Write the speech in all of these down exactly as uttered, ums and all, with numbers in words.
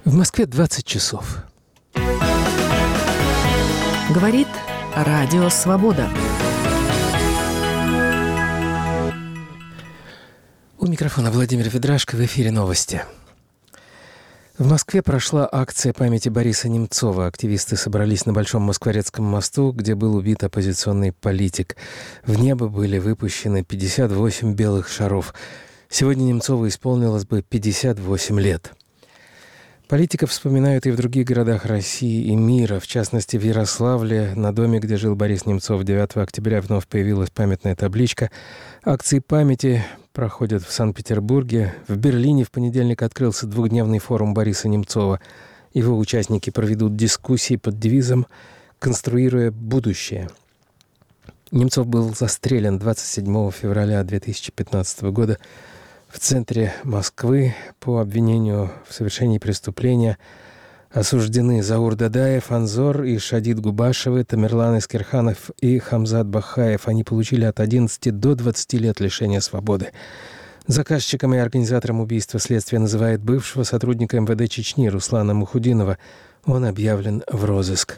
В Москве двадцать часов. Говорит Радио Свобода. У микрофона Владимир Ведрашко, в эфире новости. В Москве прошла акция памяти Бориса Немцова. Активисты собрались на Большом Москворецком мосту, где был убит оппозиционный политик. В небо были выпущены пятьдесят восемь белых шаров. Сегодня Немцову исполнилось бы пятьдесят восемь лет. Политиков вспоминают и в других городах России и мира. В частности, в Ярославле, на доме, где жил Борис Немцов, девятого октября вновь появилась памятная табличка. Акции памяти проходят в Санкт-Петербурге. В Берлине в понедельник открылся двухдневный форум Бориса Немцова. Его участники проведут дискуссии под девизом «Конструируя будущее». Немцов был застрелен двадцать седьмого февраля две тысячи пятнадцатого года в центре Москвы по обвинению в совершении преступления. Осуждены Заур Дадаев, Анзор и Шадид Губашевы, Тамерлан Искерханов и Хамзат Бахаев. Они получили от одиннадцати до двадцати лет лишения свободы. Заказчиком и организатором убийства следствие называет бывшего сотрудника эм вэ дэ Чечни Руслана Мухудинова. Он объявлен в розыск.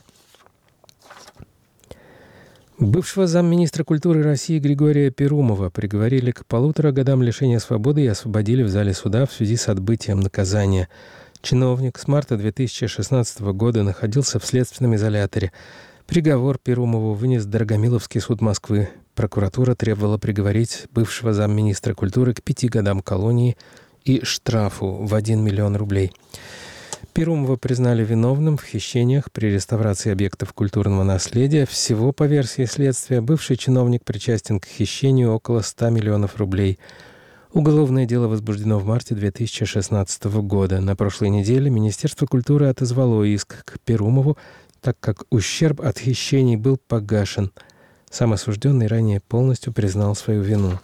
Бывшего замминистра культуры России Григория Перумова приговорили к полутора годам лишения свободы и освободили в зале суда в связи с отбытием наказания. Чиновник с марта две тысячи шестнадцатого года находился в следственном изоляторе. Приговор Перумову вынес Дорогомиловский суд Москвы. Прокуратура требовала приговорить бывшего замминистра культуры к пяти годам колонии и штрафу в один миллион рублей. Перумова признали виновным в хищениях при реставрации объектов культурного наследия. Всего, по версии следствия, бывший чиновник причастен к хищению около ста миллионов рублей. Уголовное дело возбуждено в марте две тысячи шестнадцатого года. На прошлой неделе Министерство культуры отозвало иск к Перумову, так как ущерб от хищений был погашен. Сам осужденный ранее полностью признал свою вину.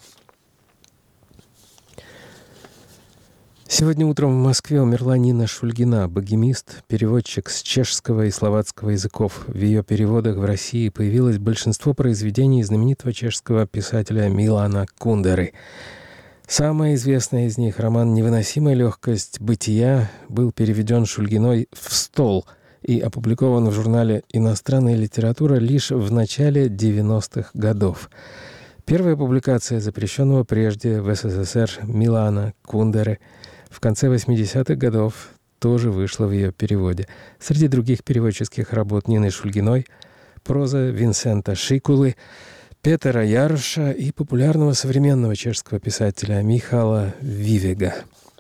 Сегодня утром в Москве умерла Нина Шульгина, богемист, переводчик с чешского и словацкого языков. В ее переводах в России появилось большинство произведений знаменитого чешского писателя Милана Кундеры. Самая известная из них, роман «Невыносимая легкость бытия», был переведен Шульгиной в «Стол» и опубликован в журнале «Иностранная литература» лишь в начале девяностых годов. Первая публикация запрещенного прежде в эс эс эс эр Милана Кундеры в конце восьмидесятых годов тоже вышла в ее переводе. Среди других переводческих работ Нины Шульгиной проза Винсента Шикулы, Петера Яроша и популярного современного чешского писателя Михала Вивега.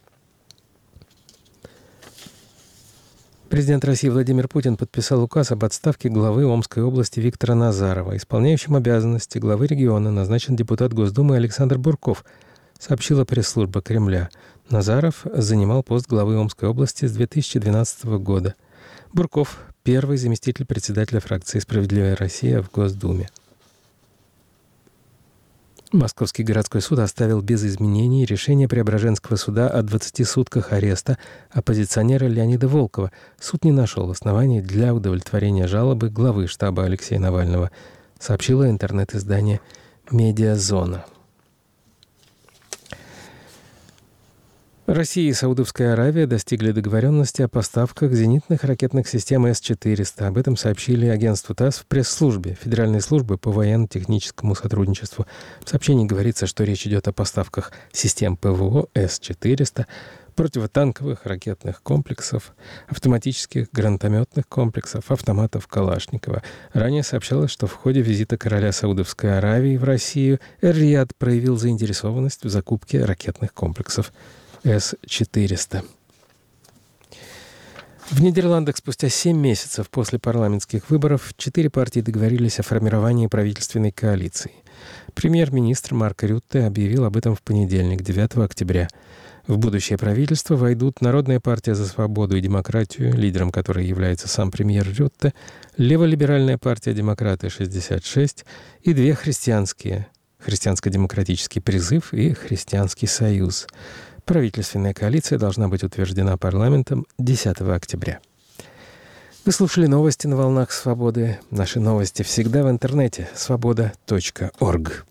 Президент России Владимир Путин подписал указ об отставке главы Омской области Виктора Назарова. Исполняющим обязанности главы региона назначен депутат Госдумы Александр Бурков, сообщила пресс-служба Кремля. Назаров занимал пост главы Омской области с две тысячи двенадцатого года. Бурков – первый заместитель председателя фракции «Справедливая Россия» в Госдуме. Московский городской суд оставил без изменений решение Преображенского суда о двадцати сутках ареста оппозиционера Леонида Волкова. Суд не нашел оснований для удовлетворения жалобы главы штаба Алексея Навального, сообщило интернет-издание «Медиазона». Россия и Саудовская Аравия достигли договоренности о поставках зенитных ракетных систем эс четыреста. Об этом сообщили агентству ТАСС в пресс-службе Федеральной службы по военно-техническому сотрудничеству. В сообщении говорится, что речь идет о поставках систем ПВО эс четыреста, противотанковых ракетных комплексов, автоматических гранатометных комплексов, автоматов Калашникова. Ранее сообщалось, что в ходе визита короля Саудовской Аравии в Россию Эр-Рияд проявил заинтересованность в закупке ракетных комплексов эс четыреста. В Нидерландах спустя семь месяцев после парламентских выборов четыре партии договорились о формировании правительственной коалиции. Премьер-министр Марк Рютте объявил об этом в понедельник, девятого октября. В будущее правительство войдут Народная партия за свободу и демократию, лидером которой является сам премьер Рютте, Леволиберальная партия «Демократы шестьдесят шесть» и две христианские – Христианско-демократический призыв и Христианский союз. Правительственная коалиция должна быть утверждена парламентом десятого октября. Вы слушали новости на волнах Свободы. Наши новости всегда в интернете свобода точка орг.